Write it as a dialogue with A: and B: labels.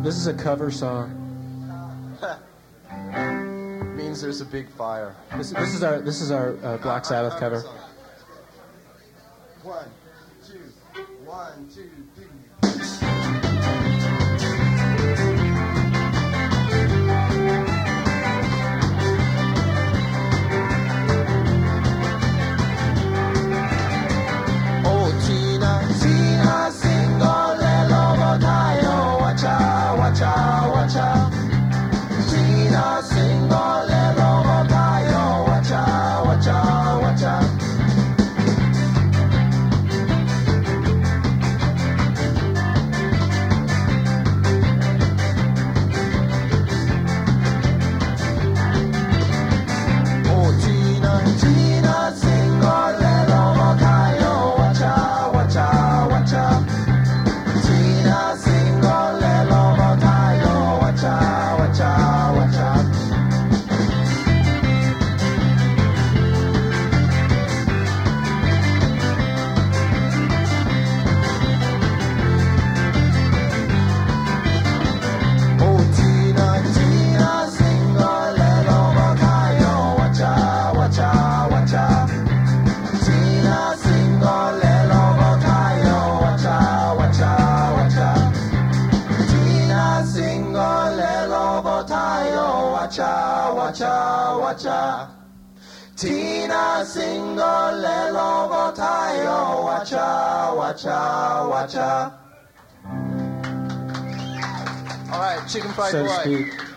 A: is a cover song.
B: Means there's a big fire.
A: This is our Black Sabbath cover.
B: 1, 2, 1, 2, 3. Tina single lelo botayo wacha wacha wacha. All right, Chicken Fried Boy.
A: So to speak.